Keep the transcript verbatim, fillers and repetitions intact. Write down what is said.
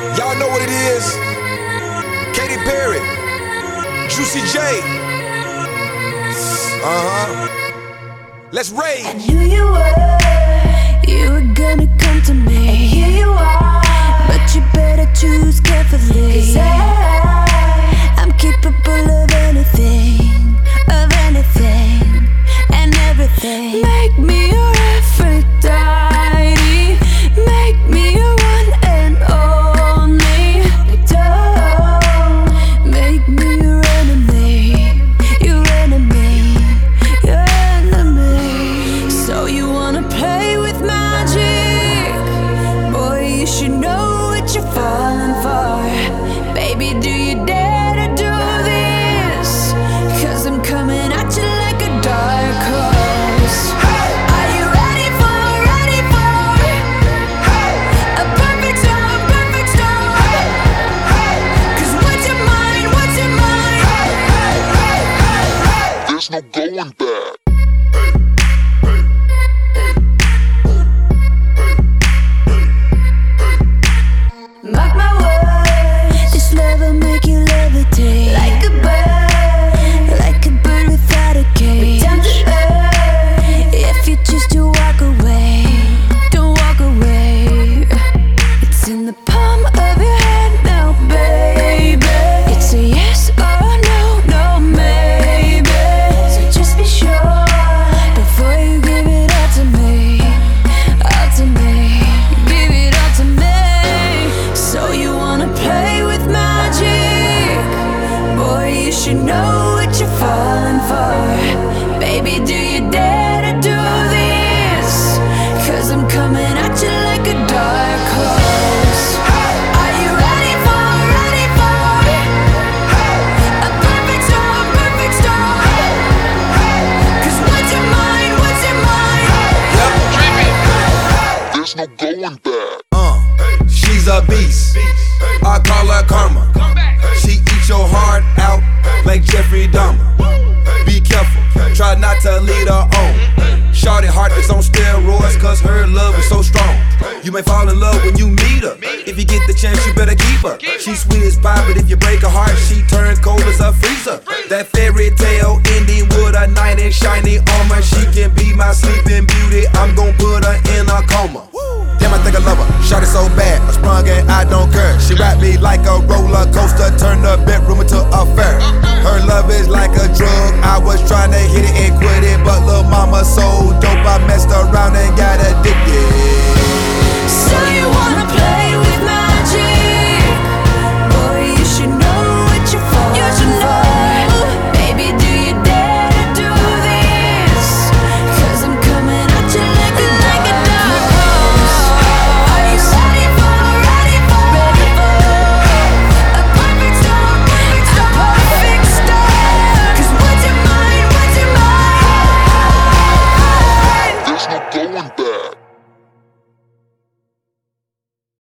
Y'all know what it is. Katy Perry, Juicy J. Uh-huh. Let's rage. I knew you were, you were gonna come to me. And here you are, but you better choose carefully. 'Cause I, I'm capable of anything, of anything, and everything. Make me your Aphrodite, make me your one and only. Don't make me your enemy, your enemy, your enemy. So you wanna play with magic? Boy, you should know what you're falling for. Baby, do you dare to do this? 'Cause I'm coming at you like a dark horse. Are you ready for, ready for a perfect storm, perfect storm? 'Cause what's your mind, what's your mind? There's no going back. Mark my words, this love will make you levitate like a bird, like a bird without a cage. Down to earth, if you choose to walk away, don't walk away. It's in the palm of your hand now, baby. It's a yes or no, no maybe. So just be sure before you give it all to me, all to me. Give it all to me. So you wanna play with magic? Boy, you should know what you're falling for. Baby, do you dare to do this? 'Cause I'm coming at you like a dark horse. Are you ready for, ready for a perfect storm, perfect storm? 'Cause what's your mind, what's your mind? There's no going back. Uh, she's a beast. I call her karma. She eats your heart out like Jeffrey Dahmer. Be careful, try not to lead her on. Shorty heart is on steroids, 'cause her love is so strong. You may fall in love when you meet her. If you get the chance, you better keep her. She's sweet as pie, but if you break her heart, she turns cold as a freezer. That fairy tale ending with a knight in shiny armor. She can be my sleeping beauty. I'm gon' put her in a coma. Damn, I think I love her. Shot it so bad, I sprung and I don't care. She wrapped me like a roller coaster, turned the bedroom into a fair. Her love is like a drug. I was trying to hit it and quit it, but lil' mama so dope.